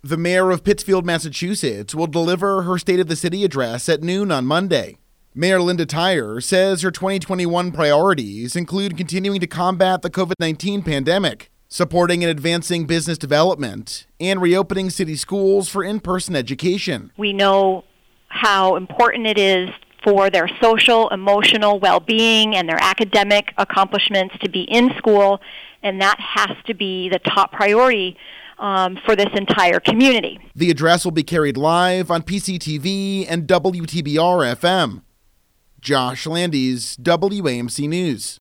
The mayor of Pittsfield, Massachusetts, will deliver her State of the City address at noon on Monday. Mayor Linda Tyre says her 2021 priorities include continuing to combat the COVID-19 pandemic, supporting and advancing business development, and reopening city schools for in-person education. We know how important it is for their social, emotional well-being and their academic accomplishments to be in school, and that has to be the top priority for this entire community. The address will be carried live on PCTV and WTBR-FM. Josh Landis, WAMC News.